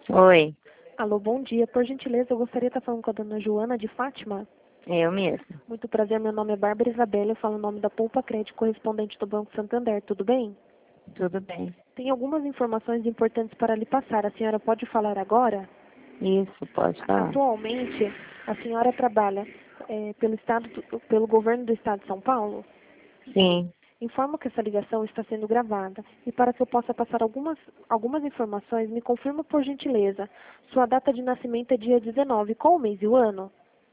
Oi, Alô, bom dia. Por gentileza, eu gostaria de estar falando com a dona Joana de Fátima. é eu mesmo. Muito prazer, meu nome é Bárbara Isabela, eu falo em nome da Poupa Crédito, correspondente do Banco Santander, tudo bem? Tudo bem. Tem algumas informações importantes para lhe passar. A senhora pode falar agora? Isso, pode falar. Atualmente, a senhora trabalha pelo governo do estado de São Paulo? Sim, Informo que essa ligação está sendo gravada e para que eu possa passar algumas informações, me confirma por gentileza. Sua data de nascimento é dia 19. Qual o mês e o ano?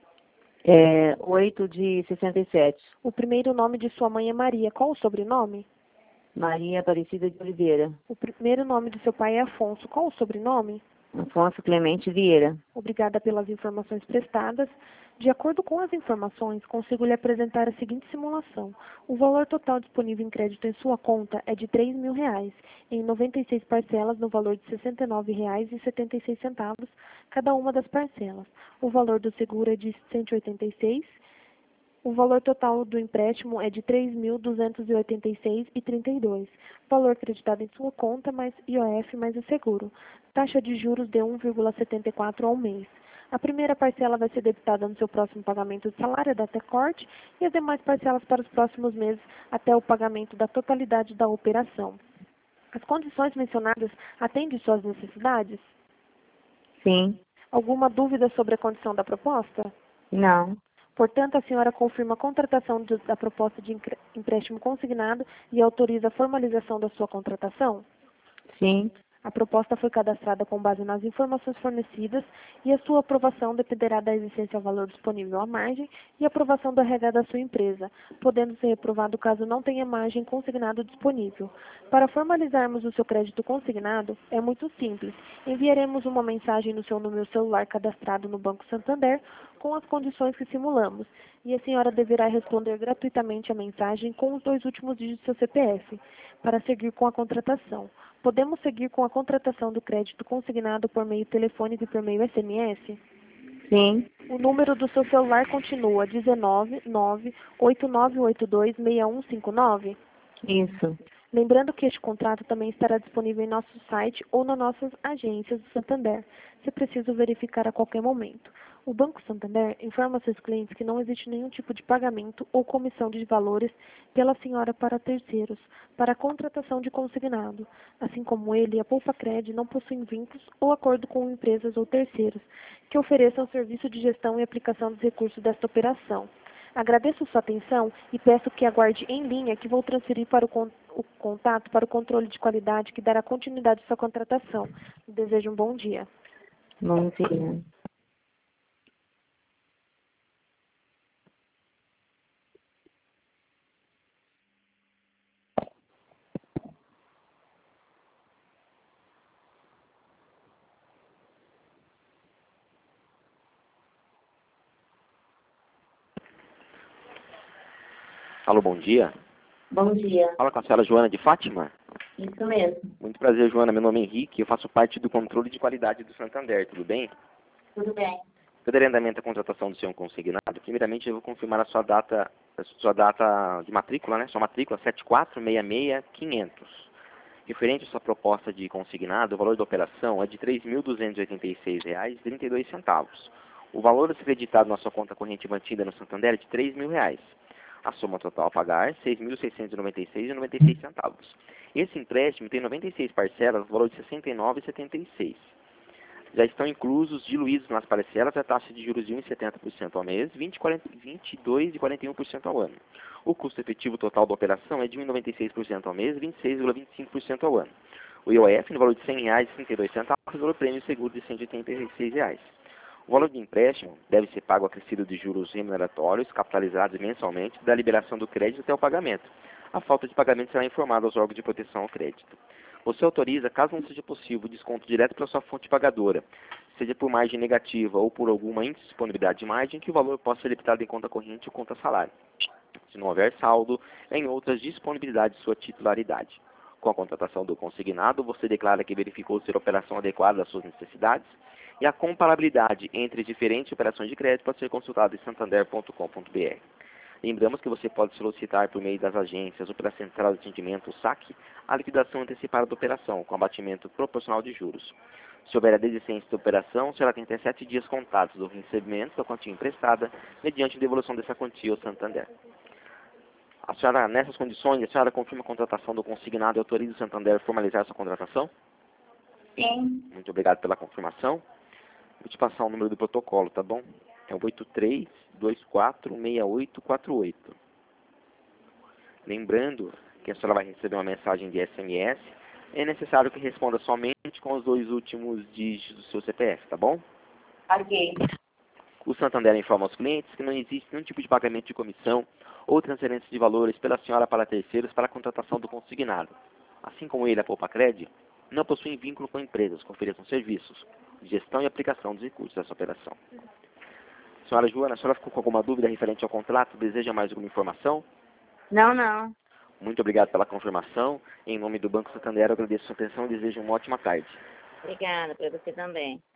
8 de 67. O primeiro nome de sua mãe é Maria. Qual o sobrenome? Maria Aparecida de Oliveira. O primeiro nome de seu pai é Afonso. Qual o sobrenome? Afonso Clemente Vieira. Obrigada pelas informações prestadas. De acordo com as informações, consigo lhe apresentar a seguinte simulação. O valor total disponível em crédito em sua conta é de R$ 3.000, em 96 parcelas no valor de R$ 69,76, cada uma das parcelas. O valor do seguro é de 186. O valor total do empréstimo é de R$ 3.286,32. Valor creditado em sua conta, mais IOF, mais o seguro. Taxa de juros de 1,74 ao mês. A primeira parcela vai ser debitada no seu próximo pagamento de salário, data corte, e as demais parcelas para os próximos meses até o pagamento da totalidade da operação. As condições mencionadas atendem suas necessidades? Sim, Alguma dúvida sobre a condição da proposta? não, Portanto, a senhora confirma a contratação da proposta de empréstimo consignado e autoriza a formalização da sua contratação? sim, A proposta foi cadastrada com base nas informações fornecidas e a sua aprovação dependerá da existência ao valor disponível à margem e aprovação do RH da sua empresa, podendo ser reprovado caso não tenha margem consignado disponível. Para formalizarmos o seu crédito consignado, é muito simples. Enviaremos uma mensagem no seu número celular cadastrado no Banco Santander com as condições que simulamos, e a senhora deverá responder gratuitamente a mensagem com os 2 últimos dígitos do seu CPF, para seguir com a contratação. Podemos seguir com a contratação do crédito consignado por meio telefônico e por meio SMS? sim, O número do seu celular continua 19989826159? isso. Lembrando que este contrato também estará disponível em nosso site ou nas nossas agências do Santander, se preciso verificar a qualquer momento. O Banco Santander informa seus clientes que não existe nenhum tipo de pagamento ou comissão de valores pela senhora para terceiros, para a contratação de consignado. Assim como ele, a Poupa Cred não possui vínculos ou acordo com empresas ou terceiros que ofereçam serviço de gestão e aplicação dos recursos desta operação. Agradeço sua atenção e peço que aguarde em linha que vou transferir para o contato para o controle de qualidade que dará continuidade à sua contratação. Desejo um bom dia. Bom dia. Alô, bom dia. Bom dia. Fala com a senhora Joana de Fátima. Isso mesmo. Muito prazer, Joana. Meu nome é Henrique. Eu faço parte do controle de qualidade do Santander. Tudo bem? Tudo bem. Sobre andamento da contratação do senhor consignado, primeiramente eu vou confirmar a sua data de matrícula, né? Sua matrícula 7466500. Referente à sua proposta de consignado, o valor da operação é de R$ 3.286,32. O valor a ser creditado na sua conta corrente mantida no Santander é de R$ 3.000. A soma total a pagar é R$ 6.696,96. Esse empréstimo tem 96 parcelas, no valor de R$ 69,76. Já estão inclusos, diluídos nas parcelas, a taxa de juros de 1,70% ao mês, 22,41% ao ano. O custo efetivo total da operação é de 1,96% ao mês, 26,25% ao ano. O IOF no valor de R$ 100,32, o valor prêmio seguro de R$ 186. O valor de empréstimo deve ser pago acrescido de juros remuneratórios, capitalizados mensalmente, da liberação do crédito até o pagamento. A falta de pagamento será informada aos órgãos de proteção ao crédito. Você autoriza, caso não seja possível, o desconto direto pela sua fonte pagadora, seja por margem negativa ou por alguma indisponibilidade de margem, que o valor possa ser debitado em conta corrente ou conta salário. Se não houver saldo, em outras disponibilidades de sua titularidade. Com a contratação do consignado, você declara que verificou ser a operação adequada às suas necessidades e a comparabilidade entre diferentes operações de crédito pode ser consultada em santander.com.br. Lembramos que você pode solicitar por meio das agências ou pela central de atendimento, o SAC, a liquidação antecipada da operação, com abatimento proporcional de juros. Se houver a desistência da operação, será tem até 7 dias contados do recebimento da quantia emprestada, mediante devolução dessa quantia ao Santander. A senhora, nessas condições, a senhora confirma a contratação do consignado e autoriza o Santander a formalizar sua contratação? Sim. Muito obrigado pela confirmação. Vou te passar o número do protocolo, tá bom? É o 83246848. Lembrando que a senhora vai receber uma mensagem de SMS. É necessário que responda somente com os 2 últimos dígitos do seu CPF, tá bom? Ok. O Santander informa aos clientes que não existe nenhum tipo de pagamento de comissão ou transferência de valores pela senhora para terceiros para a contratação do consignado. Assim como ele, a Poupa-Cred, não possui vínculo com empresas que ofereçam serviços de gestão e aplicação dos recursos dessa operação. Senhora Joana, a senhora ficou com alguma dúvida referente ao contrato? Deseja mais alguma informação? Não, não. Muito obrigado pela confirmação. Em nome do Banco Santander, eu agradeço a sua atenção e desejo uma ótima tarde. Obrigada para você também.